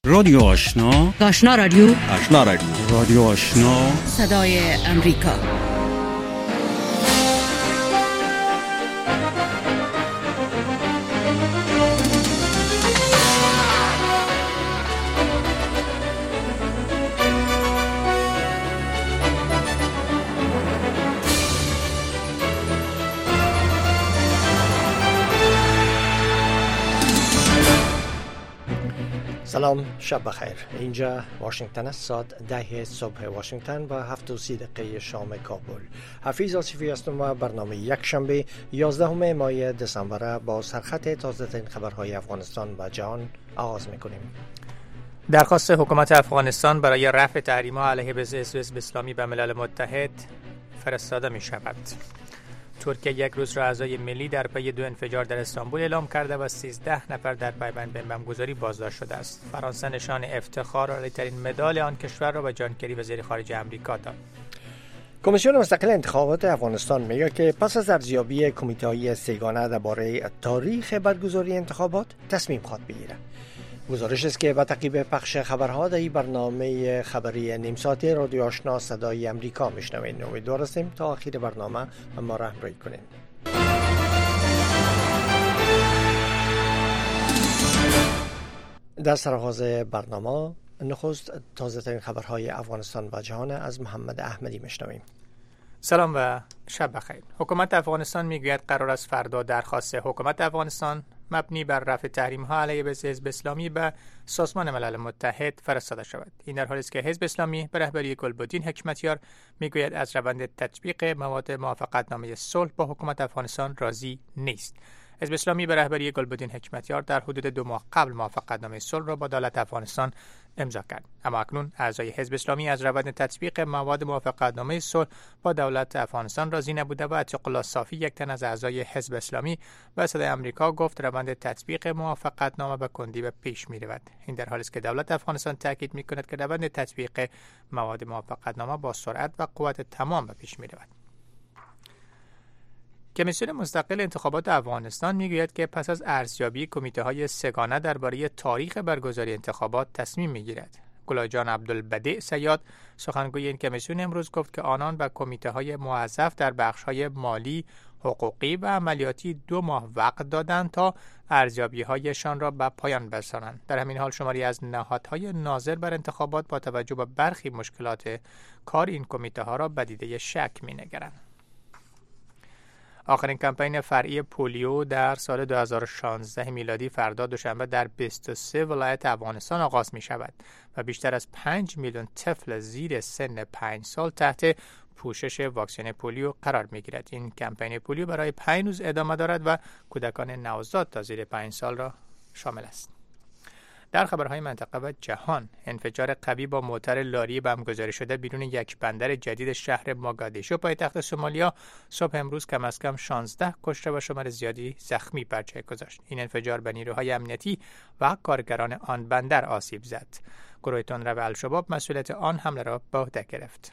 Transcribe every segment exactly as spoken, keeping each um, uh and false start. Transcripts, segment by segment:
رادیو آشنا، آشنا رادیو، آشنا رادیو، رادیو آشنا، صدای امریکا. سلام، شب بخیر. اینجا واشنگتن است. ساعت ده صبح واشنگتن و هفت و سی دقیقه شام کابل. حفیظ آصفی هستم و برنامه یک شنبه یازدهم ماه دسامبر با سرخط تازه ترین خبرهای افغانستان و جهان آغاز میکنیم. درخواست حکومت افغانستان برای رفع تحریم‌ها علیه حزب اسلامی به ملل متحد فرستاده می شود. ترکیه یک روز را اعضای ملی در پی دو انفجار در استانبول اعلام کرده و سیزده نفر در پیوند به بمبگذاری بازداشت شده است. فرانسه نشان افتخار عالی‌ترین مدال آن کشور را به جان کری وزیر خارجه آمریکا داد. کمیسیون مستقل انتخابات افغانستان میگه که پس از ارزیابی کمیته‌های سه‌گانه درباره تاریخ برگزاری انتخابات تصمیم خواد بگیره. گزارش است که با تعقیب پخش خبرها در این برنامه خبری نیم ساعته رادیو آشنا صدای امریکا میشنوید. امیدوار هستیم تا آخر برنامه ما را همراهی کنید. در سرآغاز برنامه نخست تازه ترین خبرهای افغانستان و جهان از محمد احمدی میشنویم. سلام و شب بخیر. حکومت افغانستان میگوید قرار است فردا درخواست حکومت افغانستان مبنی بر رفع تحریم‌ها علیه حزب اسلامی به سازمان ملل متحد فرستاده شود. این در حالی است که حزب اسلامی به رهبری گلبدین حکمتیار میگوید از روند تطبیق مواد موافقتنامه صلح با حکومت افغانستان راضی نیست. حزب اسلامی به رهبری گلبدین حکمتیار در حدود دو ماه قبل موافقتنامه صلح را با دولت افغانستان امضا کرد، اما اکنون اعضای حزب اسلامی از روند تطبیق مواد موافقتنامه صلح با دولت افغانستان راضی نبوده و عتیق الله صافی، یک تن از اعضای حزب اسلامی، به صدای آمریکا گفت روند تطبیق موافقتنامه به کندی به پیش می‌رود. این در حالی است که دولت افغانستان تاکید می‌کند که روند تطبیق مواد موافقتنامه با سرعت و قوت تمام به پیش می‌رود. کمیسیون مستقل انتخابات افغانستان میگوید که پس از ارزیابی کمیته‌های سه‌گانه درباره تاریخ برگزاری انتخابات تصمیم میگیرد. گلاجان عبدالبدیع صیاد، سخنگوی این کمیسیون، امروز گفت که آنان به کمیته‌های موظف در بخش‌های مالی، حقوقی و عملیاتی دو ماه وقت دادند تا ارزیابی‌هایشان را به پایان برسانند. در همین حال شماری از نهادهای ناظر بر انتخابات با توجه به برخی مشکلات کار این کمیته‌ها را به دیده شک می‌نگرند. آخرین کمپین فرعی پولیو در سال دو هزار و شانزده میلادی فردا دوشنبه در بیست و سه ولایت افغانستان آغاز می شود و بیشتر از پنج میلیون طفل زیر سن پنج سال تحت پوشش واکسن پولیو قرار می گیرد. این کمپین پولیو برای پنج روز ادامه دارد و کودکان نوزاد تا زیر پنج سال را شامل است. در خبرهای منطقه و جهان، انفجار قوی با موتر لاری بمبگذاری شده بیرون یک بندر جدید شهر موگادیشو پایتخت سومالیا صبح امروز کم از کم شانزده کشته و شمار زیادی زخمی بر جای گذاشت. این انفجار به نیروهای امنیتی و کارگران آن بندر آسیب زد. گروه تندرو الشباب مسئولیت آن حمله را به عهده گرفت.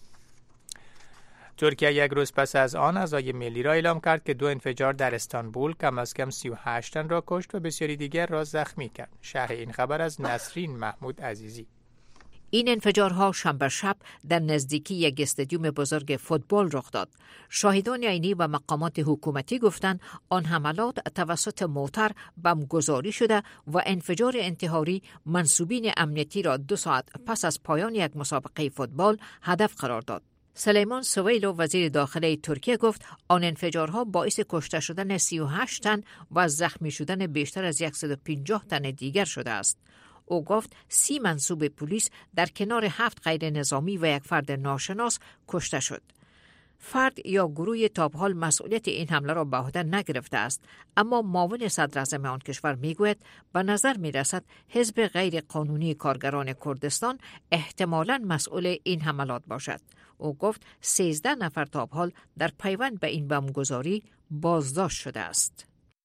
ترکیه یک روز پس از آن اعضای ملی را اعلام کرد که دو انفجار در استانبول کم از کم سی و هشت تن را کشت و بسیاری دیگر را زخمی کرد. شرح این خبر از نسرین محمود عزیزی. این انفجارها شنبه شب در نزدیکی یک استادیوم بزرگ فوتبال رخ داد. شاهدان عینی و مقامات حکومتی گفتند آن حملات توسط موتر بمبگذاری شده و انفجار انتحاری منسوبین امنیتی را دو ساعت پس از پایان یک مسابقه فوتبال هدف قرار داد. سلیمان سویلو، وزیر داخله ترکیه، گفت آن انفجارها باعث کشته شدن سی و هشت تن و زخمی شدن بیشتر از صد و پنجاه تن دیگر شده است. او گفت سی منصوب پلیس در کنار هفت غیر نظامی و یک فرد ناشناس کشته شد. فرد یا گروه تا به حال مسئولیت این حمله را به عهده نگرفته است، اما معاون صدر اعظم آن کشور میگوید به نظر میرسد حزب غیر قانونی کارگران کردستان احتمالاً مسئول این حملات باشد. او گفت سیزده نفر تا به حال در پیوند به این بمبگذاری بازداشت شده است.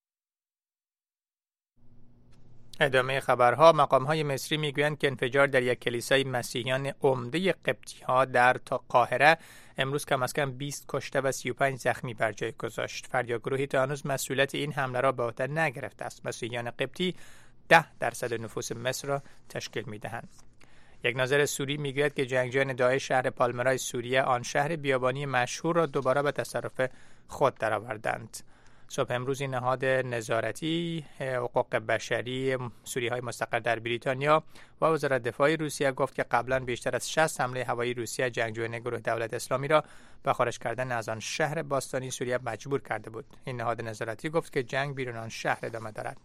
ادامه خبرها، مقام‌های مصری میگویند که انفجار در یک کلیسای مسیحیان عمده قبطی‌ها در قاهره امروز کم از کم بیست کشته و سی و پنج زخمی بر جای گذاشت. فریاد گروهی تا هنوز مسئولیت این حمله را به عهده نگرفته است. مسیحیان قبطی ده درصد نفوس مصر را تشکیل می‌دهند. یک ناظر سوری میگوید که جنگجویان داعش شهر پالمرای سوریه، آن شهر بیابانی مشهور را دوباره به تصرف خود درآوردند. صبح امروز این نهاد نظارتی حقوق بشری سوریه‌های مستقر در بریتانیا و وزارت دفاع روسیه گفت که قبلا بیشتر از شصت حمله هوایی روسیه جنگجویان گروه دولت اسلامی را به خارج کردن از آن شهر باستانی سوریه مجبور کرده بود. این نهاد نظارتی گفت که جنگ بیرون آن شهر ادامه دارد.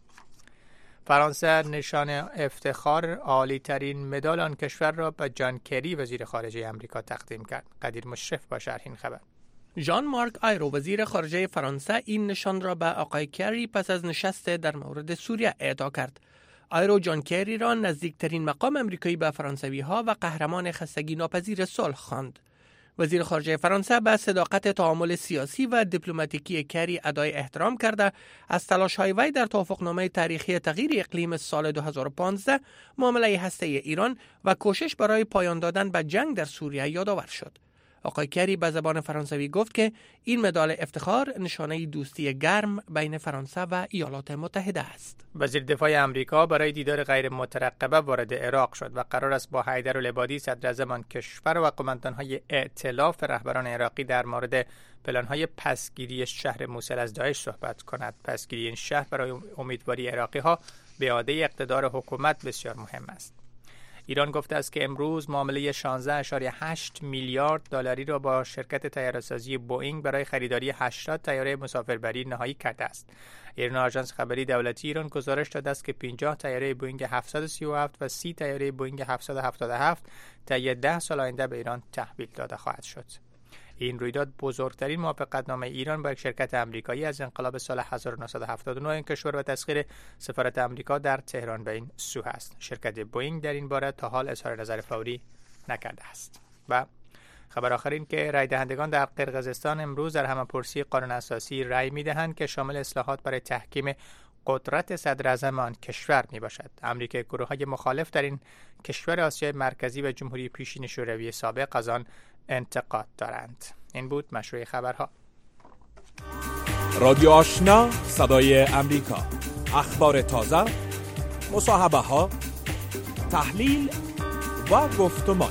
فرانسه نشان افتخار عالی ترین مدال آن کشور را به جان کری وزیر خارجه آمریکا تقدیم کرد. قدیر مشرف با شرح این خبر. ژان مارک آیرو وزیر خارجه فرانسه این نشان را به آقای کری پس از نشست در مورد سوریه اعطا کرد. آیرو جان کری را نزدیکترین مقام آمریکایی به فرانسوی ها و قهرمان خستگی ناپذیر صلح خواند. وزیر خارجه فرانسه به صداقت تعامل سیاسی و دیپلماتیکی کری ادای احترام کرده از تلاش‌های وی در توافقنامه تاریخی تغییر اقلیم سال دو هزار و پانزده، معامله هسته ایران و کوشش برای پایان دادن به جنگ در سوریه یادآور شد. آقای کری به زبان فرانسوی گفت که این مدال افتخار نشانه دوستی گرم بین فرانسه و ایالات متحده است. وزیر دفاع آمریکا برای دیدار غیر مترقبه وارد عراق شد و قرار است با حیدرالعبادی صدراعظم آن کشور و قماندان‌های ائتلاف رهبران عراقی در مورد پلان‌های پسگیری شهر موصل از داعش صحبت کند. پسگیری این شهر برای امیدواری عراقی‌ها به اعاده اقتدار حکومت بسیار مهم است. ایران گفته است که امروز معامله شانزده ممیز هشت میلیارد دلاری را با شرکت طیاره‌سازی بوئینگ برای خریداری هشتاد طیاره مسافربری نهایی کرده است. ایران آژانس خبری دولتی ایران گزارش داده است که پنجاه طیاره بوئینگ هفتصد و سی و هفت و سی طیاره بوئینگ هفتصد و هفتاد و هفت طی ده سال آینده به ایران تحویل داده خواهد شد. این رویداد بزرگترین موافقتنامه ایران با یک شرکت آمریکایی از انقلاب سال هزار و نهصد و هفتاد و نه این کشور و تسخیر سفارت آمریکا در تهران به این سو است. شرکت بوئینگ در این باره تا حال اظهار نظر فوری نکرده است. و خبر آخر این که رای دهندگان در قرقیزستان امروز در همه‌پرسی قانون اساسی رای می‌دهند که شامل اصلاحات برای تحکیم قدرت صدراعظم آن کشور می باشد. امریکا گروه‌های مخالف در این کشور آسیای مرکزی و جمهوری پیشین شوروی سابق از آن انتقاد دارند. این بود مشروع خبرها. رادیو آشنا، صدای امریکا. اخبار تازه، مصاحبه ها، تحلیل و گفتمان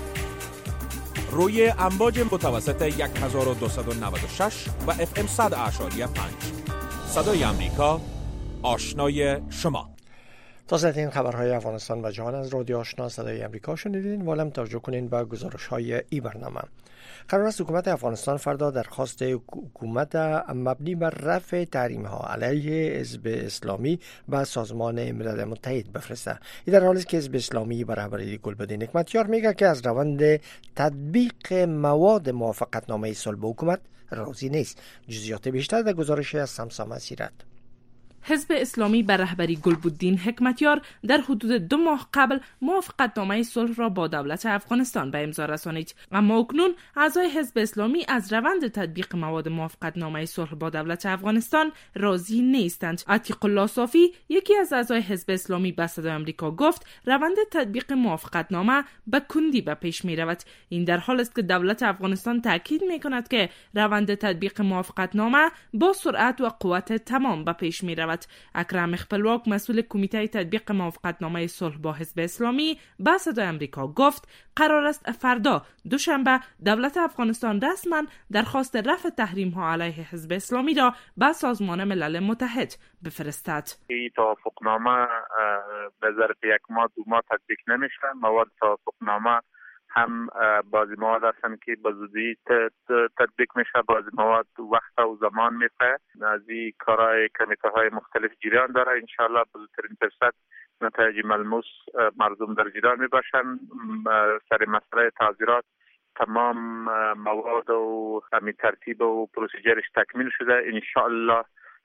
روی امواج متوسط هزار و دویست و نود و شش و اف ام صد و پنج. صدای امریکا، آشنای شما. تازه این خبرهای افغانستان و جهان از رادیو آشنا صدای امریکا شنیدین. والم توجه کنین به گزارش‌های ای برنامه. قرار است حکومت افغانستان فردا درخواست حکومت مبنی بر رفع تحریم‌ها علیه حزب اسلامی به سازمان ملل متحد بفرسته. این در حالی است که حزب اسلامی به رهبری گلبدین حکمتیار میگه که از روند تطبیق مواد موافقتنامه صلح با حکومت راضی نیست. جزئیات بیشتر در گزارش از سمسام سیرت. حزب اسلامی به رهبری گلبدین حکمتیار در حدود دو ماه قبل موافقتنامه صلح را با دولت افغانستان به امضا رسانید، اما اکنون اعضای حزب اسلامی از روند تطبیق مواد موافقتنامه صلح با دولت افغانستان راضی نیستند. عتیق الله صافی، یکی از اعضای حزب اسلامی به صدای آمریکا گفت روند تطبیق موافقتنامه به کندی به پیش می رود. این در حال است که دولت افغانستان تاکید می کند که روند تطبیق موافقتنامه با سرعت و قوت تمام به پیش می رود. اکرم خپلواک، مسئول کمیته تطبیق موافقتنامه صلح با حزب اسلامی، به صدای آمریکا گفت قرار است فردا دوشنبه دولت افغانستان رسما درخواست رفع تحریم ها علیه حزب اسلامی را به سازمان ملل متحد بفرستد. این توافقنامه به ظرف یک ماه دو ماه تطبیق نمیشه. مواد توافقنامه هم بعضی مواد هستن که به زودی تطبیق میشه، بعضی مواد وقت و زمان میخواه. از این کارهای کمیته های مختلف جریان داره. انشاءالله به زودترین فرصت نتایج ملموس مردم در جریان میباشن. سر مسئله تعذیرات تمام مواد و همین ترتیب و پروسیجرش تکمیل شده. انشاءالله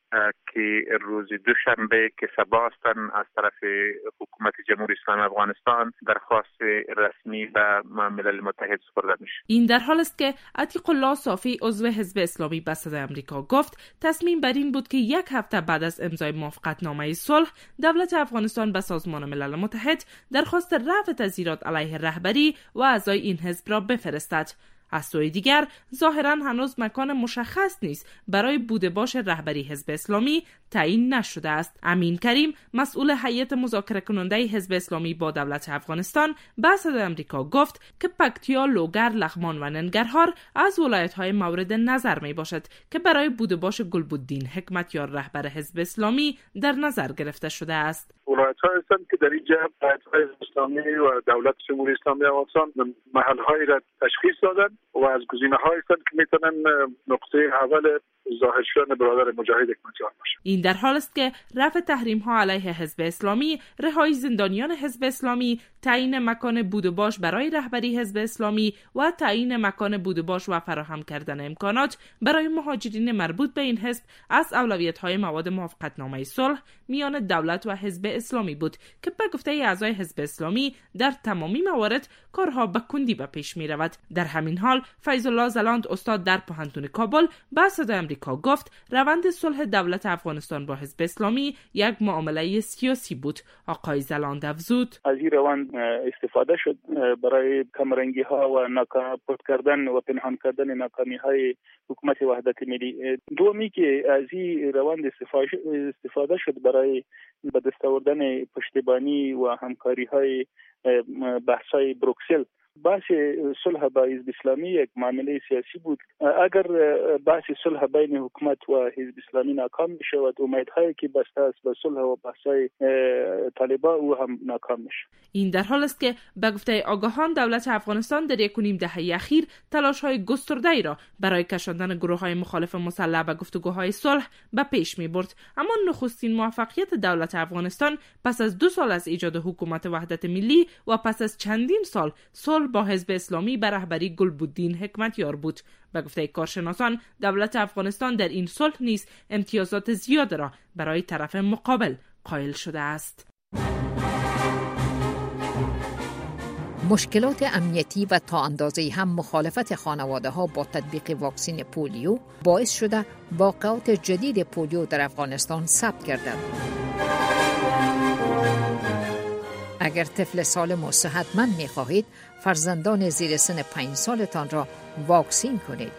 که روز دوشنبه که سبا هستن از طرف حکومت جمهوری اسلامی افغانستان درخواست رسمی به ملل متحد سپرده میشه. این در حال است که عتیق الله صافی عضو حزب اسلامی به صدای آمریکا گفت تصمیم بر این بود که یک هفته بعد از امضای موافقتنامه صلح دولت افغانستان به سازمان ملل متحد درخواست رفع تعزیرات علیه رهبری و اعضای این حزب را بفرستد. از سوی دیگر ظاهراً هنوز مکان مشخص نیست برای بوده باش رهبری حزب اسلامی تعیین نشده است. امین کریم مسئول هیئت مذاکره کننده حزب اسلامی با دولت افغانستان به صدای آمریکا گفت که پکتیا، لوگر، لغمان و ننگرهار از ولایت‌های مورد نظر می باشد که برای بوده باش گلبدین حکمتیار رهبر حزب اسلامی در نظر گرفته شده است. ولایت‌ها هستند که در اینجا ولایت‌های اسلامی و دولت جمهوری اسلامی افغانستان محل‌هایی را تشخیص دادند و از گزینه‌هایی هستند که می‌تونن نقطه اول ظاهر شدن برادر مجاهد حکمتیار باشه. این در حال است که رفع تحریم‌ها علیه حزب اسلامی، رهایی زندانیان حزب اسلامی، تعیین مکان بوده باش برای رهبری حزب اسلامی و تعیین مکان بوده باش و فراهم کردن امکانات برای مهاجرین مربوط به این حزب از اولویت‌های مواد موافقتنامه صلح میان دولت و حزب اسلامی بود که به گفته اعضای حزب اسلامی در تمامی موارد کارها به کندی به پیش می‌رود. در همین حال فیض الله زلاند استاد در پوهنتون کابل به صدای آمریکا گفت روند صلح دولت افغانستان با حزب اسلامی یک معامله سیاسی بود. آقای زلاند افزود: از این روند استفاده شد برای کمرنگی ها و ناکام کردن و پنهان کردن ناکامی های حکومت وحدت ملی. دومی که از این روند استفاده شد برای به دست آوردن پشتیبانی و همکاری های بحث های بروکسل. بحث صلح با حزب اسلامی یک معامله سیاسی بود. اگر بحث صلح بین حکومت و حزب اسلامی ناکام میشود، امیدهایی که بسته است به صلح و بحث‌های طالبان او هم ناکام میشه. این در حال است که به گفته آگاهان دولت افغانستان در یک و نیم دهه اخیر تلاش‌های گسترده‌ای را برای کشاندن گروه‌های مخالف مسلح به گفتگوهای صلح به پیش می‌برد، اما نخستین موفقیت دولت افغانستان پس از دو سال از ایجاد حکومت وحدت ملی و پس از چندین سال صلح با حزب اسلامی به رهبری گلبدین حکمتیار بود. به گفته کارشناسان دولت افغانستان در این صلح نیز امتیازات زیاد را برای طرف مقابل قائل شده است. مشکلات امنیتی و تا اندازه‌ای هم مخالفت خانواده‌ها با تطبیق واکسن پولیو باعث شده واقعات جدید پولیو در افغانستان ثبت گردد. اگر طفل سالم و صحتمند می‌خواهید، فرزندان زیر سن پنج سالتان را واکسین کنید.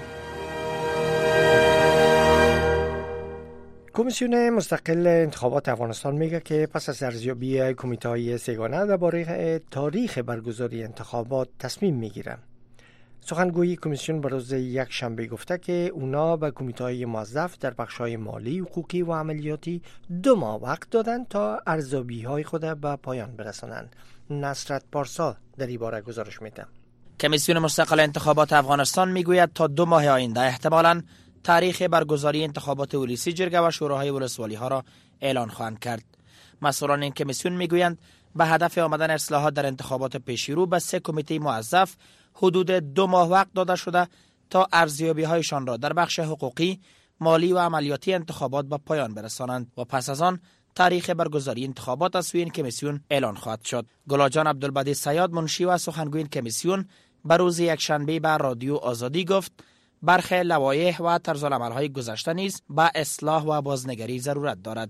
کمیسیون مستقل انتخابات افغانستان میگه که پس از ارزیابی کمیته‌های سگانه درباره تاریخ برگزاری انتخابات تصمیم میگیره. سخنگوی کمیسیون به روز یک شنبه گفته که اونا به کمیته‌های موظف در بخش‌های مالی، حقوقی و عملیاتی دو ماه وقت دادن تا ارزیابی‌های خود به پایان برسانند. نصرت پارسا در این باره گزارش میده. کمیسیون مستقل انتخابات افغانستان میگوید تا دو ماه آینده احتمالاً تاریخ برگزاری انتخابات ولسی جرگه و شوراهای ولسوالی ها را اعلان خواهند کرد. مسئولان این کمیسیون میگویند به هدف آمدن اصلاحات در انتخابات پیشرو به سه کمیته موظف حدود دو ماه وقت داده شده تا ارزیابی هایشان را در بخش حقوقی، مالی و عملیاتی انتخابات به پایان برسانند و پس از آن تاریخ برگزاری انتخابات از سوی این کمیسیون اعلان خواهد شد. گلاجان عبدالبدی صیاد منشی و سخنگوی این کمیسیون به روز یکشنبه به رادیو آزادی گفت برخی لوایح و طرزالعمل‌های گذشته نیز به اصلاح و بازنگری ضرورت دارد.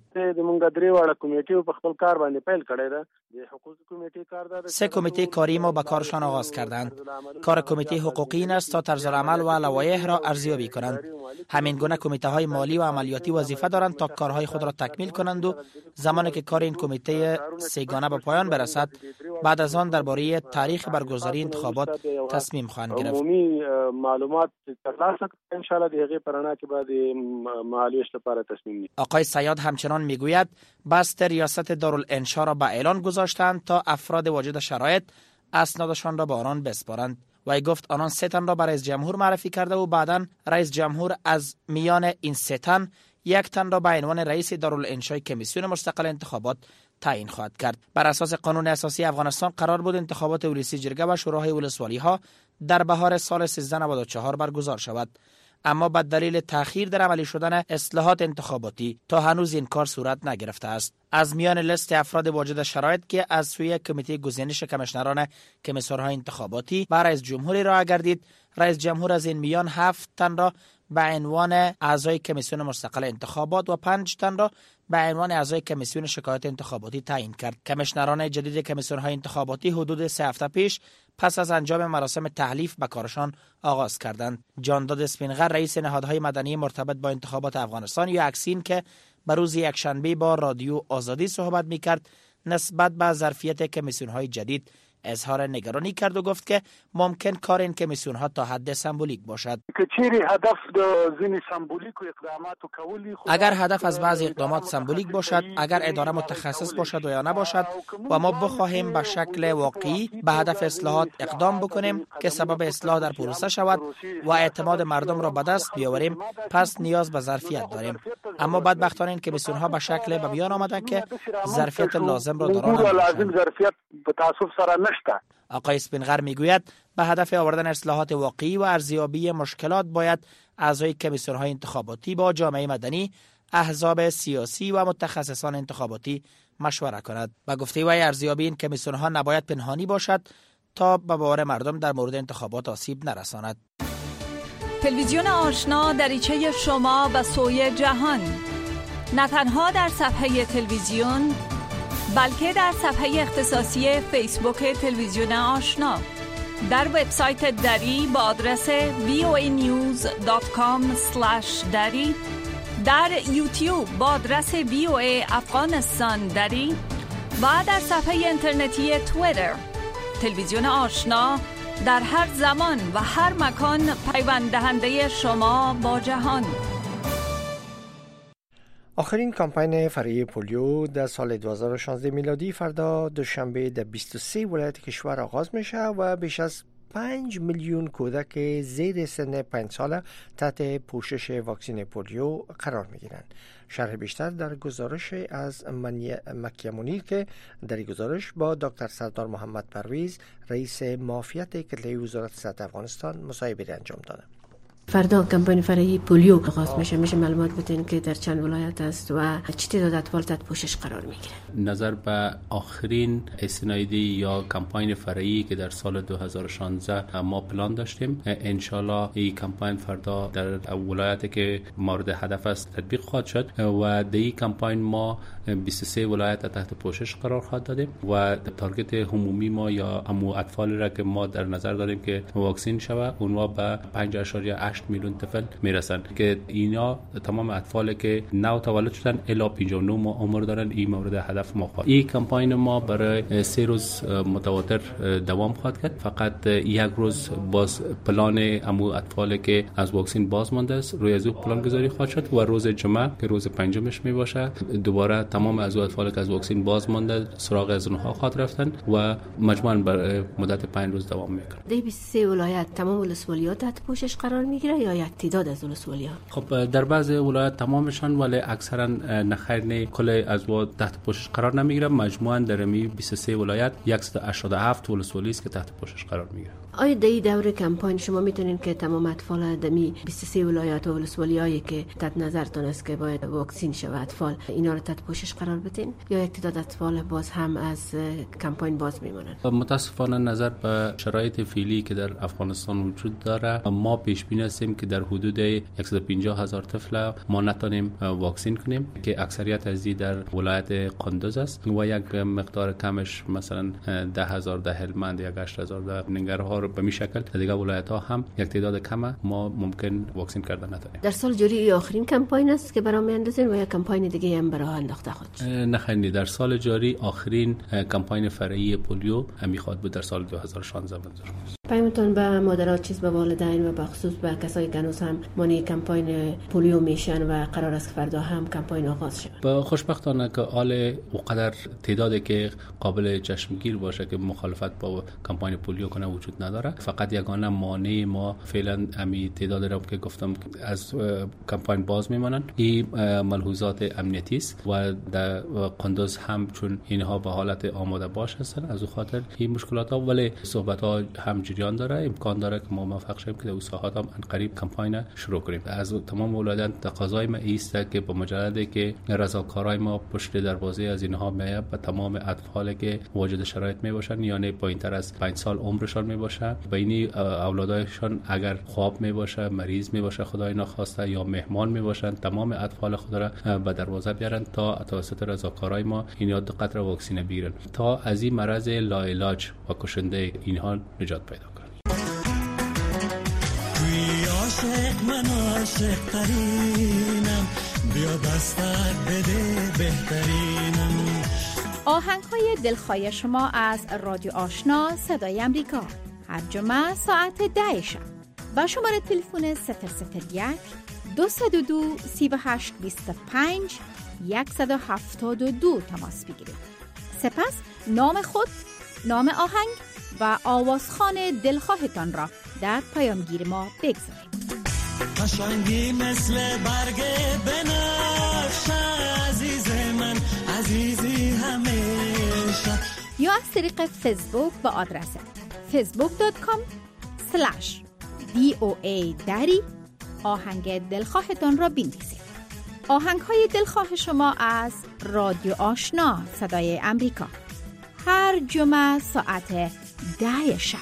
سه کمیته کاری ما به کارشان آغاز کردند. کار کمیته حقوقی این است تا طرزالعمل و لوایح را ارزیابی کنند. همین گونه کمیته های مالی و عملیاتی وظیفه دارند تا کارهای خود را تکمیل کنند و زمانی که کار این کمیته سگانه به پایان برسد بعد از آن درباره تاریخ برگزاری انتخابات تصمیم خواهند گرفت. عمومی معلومات ترلاسه ان شاء الله دیگه پرانا که بعد معالجه لپاره تصمیم می. آقای صیاد همچنان میگوید بست ریاست دارالانشا را به اعلان گذاشتند تا افراد واجد شرایط اسنادشان را به آنان بسپارند. و گفت آنان سه تن را به رئیس جمهور معرفی کرده و بعداً رئیس جمهور از میان این سه تن یک تن را به عنوان رئیس دارالانشای کمیسیون مستقل انتخابات تعیین خواهد کرد. بر اساس قانون اساسی افغانستان قرار بود انتخابات ولسی جرگه و شوراهای ولسوالی ها در بهار سال سیزده نود و چهار برگزار شود، اما به دلیل تأخیر در عملی شدن اصلاحات انتخاباتی تا هنوز این کار صورت نگرفته است. از میان لیست افراد واجد شرایط که از سوی کمیته گزینش کمیشنران کمیسیون‌های انتخاباتی به رئیس جمهوری راه گردید، رئیس جمهور از این میان هفت تن را به عنوان اعضای کمیسیون مستقل انتخابات و پنج تن را به عنوان اعضای کمیسیون شکایات انتخاباتی تعیین کرد. کمیشنران جدید کمیسیون‌های انتخاباتی حدود سه هفته پیش پس از انجام مراسم تحلیف به کارشان آغاز کردند. جانداد اسپینغر رئیس نهادهای مدنی مرتبط با انتخابات افغانستان یا اکسین که به روز یکشنبه با رادیو آزادی صحبت می‌کرد نسبت به ظرفیت کمیسیون‌های جدید اظهار نگرانی کرد و گفت که ممکن کار این کمیسیون ها تا حد سمبولیک باشد. اگر هدف از بعضی اقدامات سمبولیک باشد، اگر اداره متخصص باشد و یا نباشد و ما بخواهیم به شکل واقعی به هدف اصلاحات اقدام بکنیم که سبب اصلاح در پروسه شود و اعتماد مردم را به دست بیاوریم، پس نیاز به ظرفیت داریم. اما بدبختانه این کمیسیون ها به شکل به بیان آمدند که ظرفیت لازم را دارند. آقای اسپینغر میگوید به هدف آوردن اصلاحات واقعی و ارزیابی مشکلات باید اعضای کمیسیون‌های انتخاباتی با جامعه مدنی، احزاب سیاسی و متخصصان انتخاباتی مشوره کند. به گفته وی ارزیابی این کمیسیون‌ها نباید پنهانی باشد تا به باور مردم در مورد انتخابات آسیب نرساند. تلویزیون آشنا دریچه شما به سوی جهان، نه تنها در صفحه تلویزیون بلکه در صفحه اختصاصی فیسبوک تلویزیون آشنا، در وبسایت دری با آدرس وی او ای نیوز دات کام اسلش دری، در یوتیوب با آدرس وی او ای افغانستان دری و در صفحه اینترنتی توییتر. تلویزیون آشنا در هر زمان و هر مکان پیوند دهنده شما با جهان. آخرین کمپین فرعی پولیو در سال دو هزار و شانزده میلادی فردا دوشنبه در بیست و سه ولایت کشور آغاز میشه و بیش از پنج میلیون کودک زیر سن پنج ساله تحت پوشش واکسن پولیو قرار میگیرند. شرح بیشتر در گزارش از مکیه منیر که در گزارش با دکتر سردار محمد پرویز رئیس معافیت کله‌ای وزارت صحت افغانستان مصاحبه انجام داده. فردا کمپین فرعی پولیو آغاز میشه. میشه معلومات بدین که در چند ولایت است و چه تعداد اطفال تحت پوشش قرار میگیره؟ نظر به آخرین اسنایدی یا کمپین فرعی که در سال دو هزار و شانزده ما پلان داشتیم، انشالله این کمپین فردا در ولایتی که مورد هدف است تطبیق خواهد شد و در این کمپین ما بیست و سه ولایت تحت پوشش قرار خواهد دادیم و تارگت عمومی ما یا همو اطفال را که ما در نظر داریم که واکسین شود اونها به پنج اشاریه هشت میلیون طفل میرسند که اینا تمام اطفالی که نو تولد شدن الی پنجاه و نه ماه عمر دارن. این مورد هدف ما خواهد. این کمپین ما برای سه روز متواتر دوام خواهد کرد. فقط یک روز باز پلان همو اطفالی که از واکسین باز مانده است روی از پلان گذاری خواهد شد و روز جمعه که روز پنجمش می باشه دوباره تمام از اطفالی که از واکسین باز مانده سراغ از اونها خواهد رفتن و مجموعاً بر مدت پنج روز دوام میکنه. در بیست و سه ولایت تمام ولسوالیات تحت پوشش قرار میگیره یا یک تعداد از ولسوالی‌ها؟ خب در بعضی ولایات تمامشان ولی اکثرا نخیر نه کل از وا تحت پوشش قرار نمیگیره. مجموعاً در می بیست و سه ولایت صد و هشتاد و هفت ولسوالی است که تحت پوشش قرار میگیره. آیا در این دور کمپین شما میتونین که تمام اطفال دمی بیست و سه ولایت و ولسوالیایی که تحت نظرتون است که باید واکسین شود اطفال اینا رو تحت پوشش قرار بدین یا یک تعداد اطفال باز هم از کمپین باز میمونن؟ متاسفانه نظر به شرایط فعلی که در افغانستان وجود داره ما پیش بینی هستیم که در حدود صد و پنجاه هزار طفل ما نتونیم واکسین کنیم که اکثریت از این در ولایت قندوز است و یک مقدار کمش مثلا ده هزار ده هلمند یا هشت هزار در ننگرهار به می شکل دیگه ولایت ها هم یک تعداد کمه ما ممکن واکسین کردن نتونیم. در سال جاری آخرین کمپین است که برام میاندازین و یا کمپین دیگه هم برای انداخته خود؟ نه خیلی در سال جاری آخرین کمپین فرعی پولیو همی خواد بود در سال دو هزار و شانزده منظور است. پیامتون به مادرات چیز به والدین و به خصوص به کسایی که هنوز هم مانی کمپین پولیو میشن و قرار است فردا هم کمپین آغاز شه؟ با خوشبختانه که حال اونقدر تعدادی که قابل چشمگیر باشه که مخالفت با کمپین پولیو کنه وجود نداره. فقط یگانه مانع ما فعلا همین تعداد رو که گفتم از کمپین باز میمونن. این ملحوظات امنیتی است و در قندوز هم چون اینها به حالت آماده باش هستن از اون خاطر این مشکلات ها ولی صحبت ها همجوری جریان داره، امکان داره که ما موفق شیم که در ساحات هم قریب کمپاین شروع کنیم. از تمام ولایت‌ها تقاضای ما است که با مجردی که رضاکارای ما پشت دروازه از اینها میاد و تمام اطفالی که واجد شرایط می باشن، یعنی پایینتر از پنج سال عمرشان می باشه، بینی اولادایشان اگر خواب می باشه، مریض می باشه خدای نخواسته یا مهمان می باشن، تمام اطفال خود را به دروازه بیارن تا توسط رضاکارای ما این دو قطره واکسن بگیرن تا از این مرض لاعلاج و کشنده اینها نجات پیدا کنیم. عاشق من عاشق ترینم، بیا دستت بده بهترینم. آهنگ‌های دلخواه شما از رادیو آشنا صدای امریکا هر جمعه ساعت ده شب با شماره تلفن صفر صفر یک دو صفر دو سی و هشت بیست و پنج صد و هفتاد و دو تماس بگیرید. سپس نام خود، نام آهنگ و آوازخوان دلخواهتان را در پیامگیر ما بگذارید. قشنگی مثل برگ بنفشه، عزیز من عزیزی همیشه. یا از طریق فیسبوک با آدرس فیسبوک دات کام سلش دی او ای دری آهنگ دلخواهتان را بنویسید. آهنگ های دلخواه شما از رادیو آشنا صدای امریکا هر جمعه ساعت ده شب.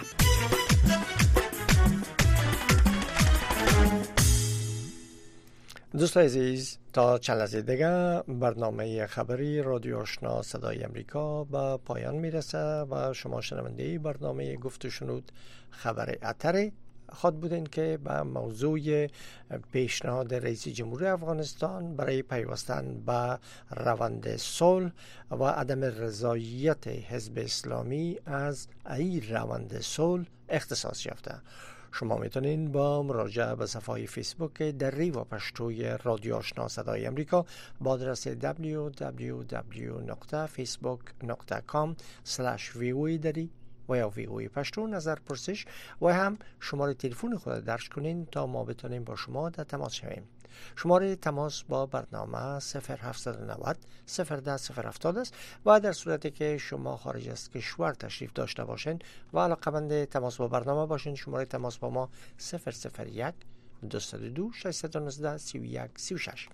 دوستان عزیز، تا چند لحظه دیگه برنامه خبری رادیو آشنا صدای امریکا به پایان میرسه و شما شنونده برنامه گفت و شنود خبر اتر خود بودین که به موضوع پیشنهاد رئیس جمهور افغانستان برای پیوستن به روند صلح و عدم رضایت حزب اسلامی از این روند صلح اختصاص یافته. شما میتونین با مراجعه به صفحه فیسبوک دری و پشتوی رادیو آشنا صدای امریکا با آدرس دبلیو دبلیو دبلیو دات فیسبوک دات کام اسلش وی او دری و یا وی او پشتو نظر پرسش و هم شماره تلفن خود درج کنین تا ما بتونیم با شما در تماس شویم. شماره تماس با برنامه صفر هفت نه صفر صفر ده صفر هفتاد است و در صورتی که شما خارج از کشور تشریف داشته باشین و علاقه‌مند تماس با برنامه باشین، شماره تماس با ما صفر صفر یک دو صفر دو شش یک نه سه یک سه شش.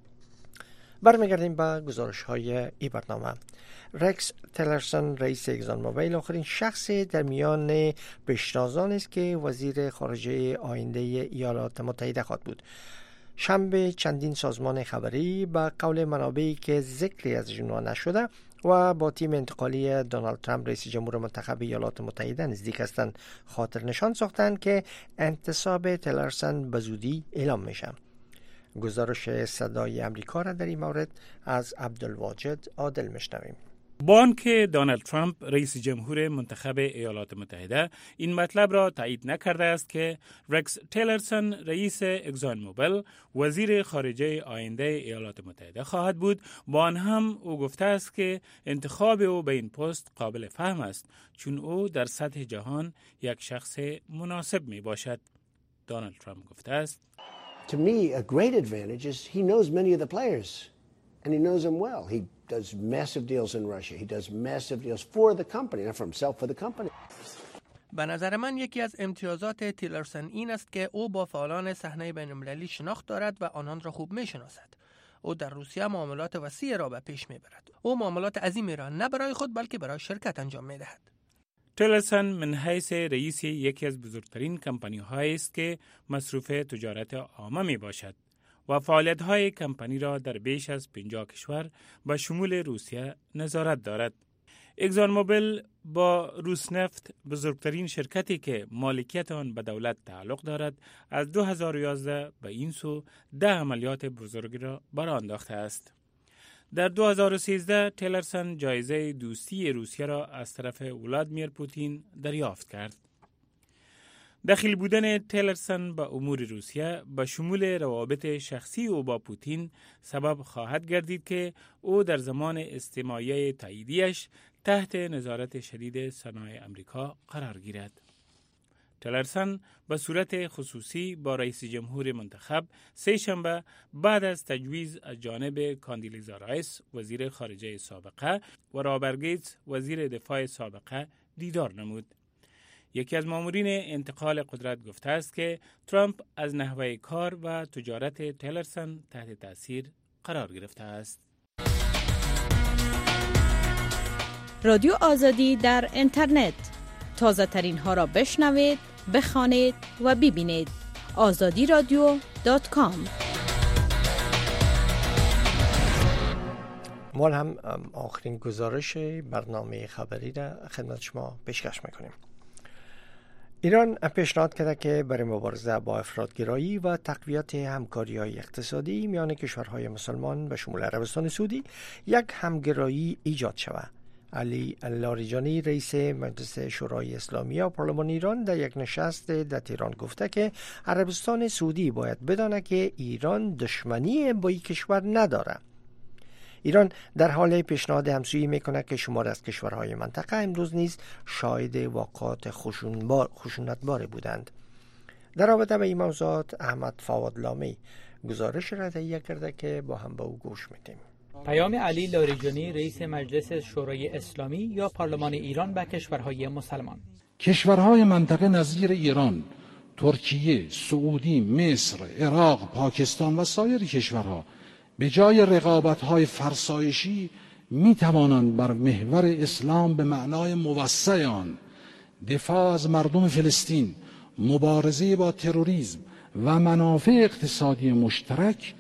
برمیگردیم به گزارش های این برنامه. رکس تیلرسون رئیس اگزان موبیل آخرین شخصی در میان پیشتازان است که وزیر خارجه آینده ایالات متحده خواهد بود. شنبه چندین سازمان خبری به قول منابعی که ذکری از جنوا نشده و با تیم انتقالی دونالد ترامپ رئیس جمهور منتخب ایالات متحده نزدیک هستند خاطر نشان ساختند که انتصاب تیلرسون به زودی اعلام میشه. گزارش صدای امریکا را در این مورد از عبدالواجد عادل میشنویم. با آنکه دونالد ترامپ رئیس جمهور منتخب ایالات متحده این مطلب را تایید نکرده است که رکس تیلرسون رئیس اگزان موبیل وزیر خارجه آینده ایالات متحده خواهد بود، با آن هم او گفته است که انتخاب او به این پست قابل فهم است چون او در سطح جهان یک شخص مناسب می باشد. دونالد ترامپ گفته است To me, a great advantage is he knows many of the players, and he knows them well. He does massive deals in Russia. He does massive deals for the company, not for himself, for the company. به نظر من یکی از امتیازات تیلرسون این است که او با فعالان صحنه بین‌المللی شناخت دارد و آنان را خوب می‌شناسد. او در روسیه معاملات وسیع را به پیش می‌برد. او معاملات عظیمی را نه برای خود بلکه برای شرکت انجام می‌دهد. تیلرسون من حیث رئیس یکی از بزرگترین کمپانی هایی است که مصروف تجارت عامه می باشد و فعالیت های کمپانی را در بیش از پنجاه کشور به شمول روسیه نظارت دارد. اگزان موبیل با روسنفت بزرگترین شرکتی که مالکیت آن به دولت تعلق دارد از دو هزار و یازده به این سو ده عملیات بزرگی را برآ انداخته است. در دو هزار و سیزده تیلرسون جایزه دوستی روسیه را از طرف ولادیمیر پوتین دریافت کرد. دخیل بودن تیلرسون به امور روسیه به شمول روابط شخصی او با پوتین سبب خواهد گردید که او در زمان استماعیه تاییدیش تحت نظارت شدید سنای امریکا قرار گیرد. تیلرسون به صورت خصوصی با رئیس جمهور منتخب سه شنبه بعد از تجویز از جانب کاندیلیزا رایس وزیر خارجه سابقه و رابرت گیتس وزیر دفاع سابقه دیدار نمود. یکی از مامورین انتقال قدرت گفته است که ترامپ از نحوه کار و تجارت تیلرسون تحت تاثیر قرار گرفته است. رادیو آزادی در اینترنت، تازه ترین ها را بشنوید، بخوانید و ببینید. آزادی رادیو دات کام. ما هم آخرین گزارش برنامه خبری را خدمت شما پیشکش میکنیم. ایران پیشنهاد کرده که برای مبارزه با افراطگرایی و تقویت همکاری‌های اقتصادی میان کشورهای مسلمان به شمول عربستان سعودی یک همگرایی ایجاد شود. علی لاریجانی رئیس مجلس شورای اسلامی و پارلمان ایران در یک نشست در تهران گفته که عربستان سعودی باید بداند که ایران دشمنی با این کشور نداره. ایران در حال پیشنهاد همسویی میکنه که شمار از کشورهای منطقه امروز نیز شاهد واقعات خشونتبار بودند. در رابطه با این موضوعات احمد فواد لامی گزارش را تهیه کرده که با هم به او گوش میدیم. پیام علی لاریجانی رئیس مجلس شورای اسلامی یا پارلمان ایران به کشورهای مسلمان: کشورهای منطقه نظیر ایران، ترکیه، سعودی، مصر، عراق، پاکستان و سایر کشورها به جای رقابت‌های فرسایشی می توانند بر محور اسلام به معنای موسع آن، دفاع از مردم فلسطین، مبارزه با تروریسم و منافع اقتصادی مشترک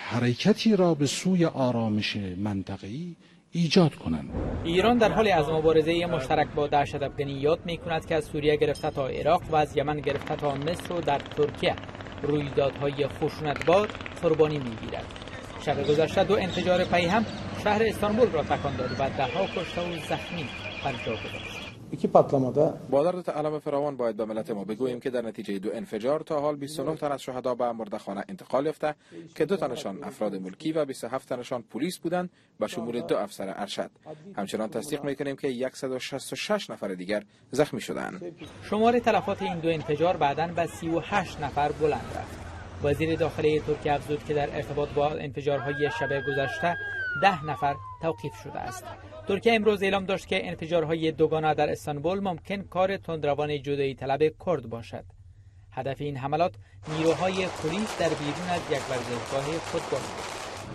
حرکتی را به سوی آرامش منطقه‌ای ایجاد کنند. ایران در حال از مبارزه مشترک با دهشت افغانی یاد می‌کند که از سوریه گرفته تا عراق و از یمن گرفته تا مصر و در ترکیه رویدادهای خشونتبار قربانی می‌گیرد. شب گذشته دو انفجار پیهم شهر استانبول را تکان داد و ده‌ها کشته و زخمی بر جا گذاشت. iki patlamada با درد علم فراوان باید به ملت ما بگوییم که در نتیجه دو انفجار تا حال بیست و نه تن از شهدا به مرده‌خانه انتقال یافته که دو تنشان افراد ملکی و بیست و هفت تنشان پلیس بودند به شمول دو افسر ارشد. همچنان تصدیق می‌کنیم که صد و شصت و شش نفر دیگر زخمی شدند. شمار تلفات این دو انفجار بعداً به سی و هشت نفر بلند رفت. وزیر داخلی ترکیه افزود که در ارتباط با انفجارهای شب گذشته ده نفر توقیف شده است. ترکیه امروز اعلام داشت که انفجارهای دوگانه در استانبول ممکن کار تندروان جدایی طلب کرد باشد. هدف این حملات نیروهای پلیس در بیرون از یک ورزشگاه فوتبال بود.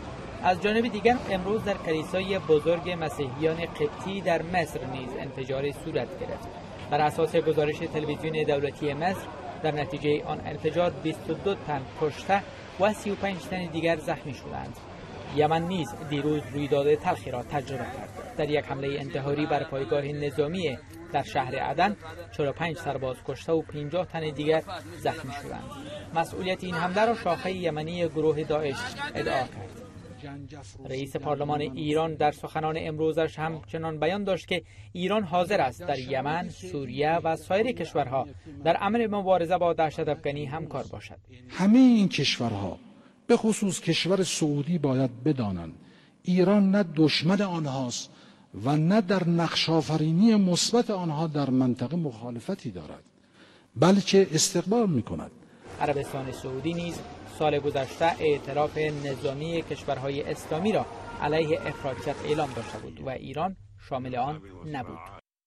از جانب دیگر امروز در کلیسای بزرگ مسیحیان قبطی در مصر نیز انفجاری صورت گرفت. بر اساس گزارش تلویزیون دولتی مصر در نتیجه آن انفجار بیست و دو تن کشته و سی و پنج تن دیگر زخمی شدند. یمن نیز دیروز رویداد تلخی را تجربه کرد. در یک حمله انتحاری بر پایگاه نظامی در شهر عدن چهل و پنج سرباز کشته و پنجاه تن دیگر زخمی شدند. مسئولیت این حمله را شاخه یمنی گروه داعش ادعا کرد. رئیس پارلمان ایران در سخنان امروزش همچنان بیان داشت که ایران حاضر است در یمن، سوریه و سایر کشورها در امر مبارزه با دهشت افغانی همکار باشد. همه این کشورها به خصوص کشور سعودی باید بدانند ایران نه دشمن آنهاست و نه در نقش‌آفرینی مثبت آنها در منطقه مخالفتی دارد، بلکه استقبال می‌کند. عربستان سعودی نیز سال گذشته اعتراف نظامی کشورهای اسلامی را علیه افراطیت اعلام داشته بود و ایران شامل آن نبود.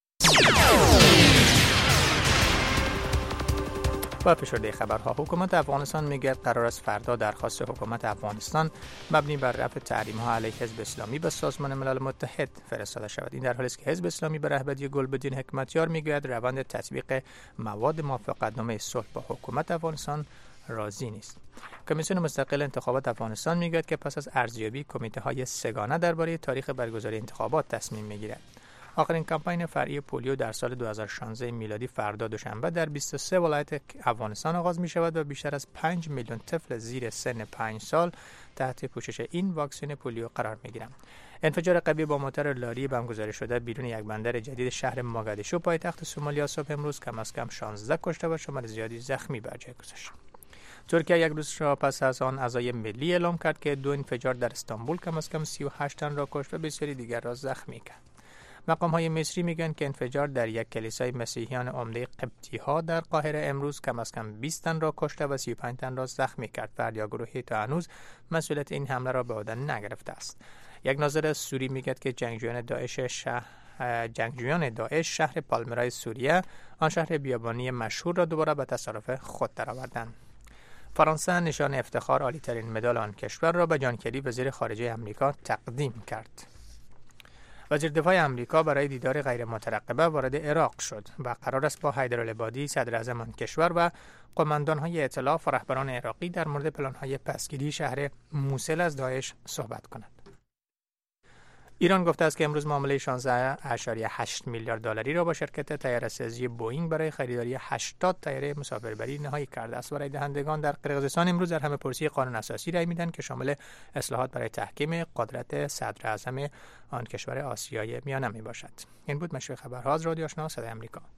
با فشرده خبرها، حکومت افغانستان میگه قرار است فردا درخواست حکومت افغانستان مبنی بر رفع تحریم‌ها علیه حزب اسلامی به سازمان ملل متحد فرستاده شود. این در حالی است که حزب اسلامی به رهبری گلبدین حکمتیار میگوید روند تطبیق مواد موافقتنامه صلح با حکومت افغانستان راضی نیست. کمیسیون مستقل انتخابات افغانستان میگوید که پس از ارزیابی کمیته‌های سگانه درباره تاریخ برگزاری انتخابات تصمیم میگیرد. آخرین کمپاین فرعی پولیو در سال دو هزار و شانزده میلادی فردا دوشنبه در بیست و سه ولایت افغانستان آغاز می شود و بیشتر از پنج میلیون طفل زیر سن پنج سال تحت پوشش این واکسن پولیو قرار می گیرند. انفجار قوی با موتور لاری بم گذاری شده بیرون یک بندر جدید شهر موگادیشو پایتخت سومالیا صبح امروز کم از کم شانزده کشته و شمار زیادی زخمی بر جای گذاشت. ترکیه یک روز پس از آن عزای ملی اعلام کرد که دو انفجار در استانبول کم از کم سی و هشت تن را کشت و بسیاری دیگر را زخمی کرد. مقام‌های مصری میگن که انفجار در یک کلیسای مسیحیان عمده قبطی‌ها در قاهره امروز کم از کم بیست تن را کشته و سی و پنج تن را زخمی کرد. فردیا گروهی تا هنوز مسئولیت این حمله را به عهده نگرفته است. یک ناظر سوری میگه که جنگجویان داعش شهر جنگجویان داعش شهر پالمیرای سوریه، آن شهر بیابانی مشهور را دوباره به تصرف خود درآوردند. فرانسه نشان افتخار عالی‌ترین مدال آن کشور را به جان کری وزیر خارجه آمریکا تقدیم کرد. وزیر دفاع آمریکا برای دیدار غیر مترقبه وارد عراق شد و قرار است با حیدر العبادی صدر اعظم آن کشور و قماندان‌های ائتلاف و رهبران عراقی در مورد پلان‌های پسگیری شهر موصل از داعش صحبت کند. ایران گفته است که امروز معامله شانزده ممیز هشت میلیارد دلاری را با شرکت طیاره‌سازی بوئینگ برای خریداری هشتاد طیاره مسافربری نهایی کرده است. برای دهندگان در قرقیزستان امروز در همه پرسی قانون اساسی رای میدن که شامل اصلاحات برای تحکیم قدرت صدر اعظم آن کشور آسیای میانه می باشد. این بود مشروع خبرها از رادیو آشنا صدای آمریکا.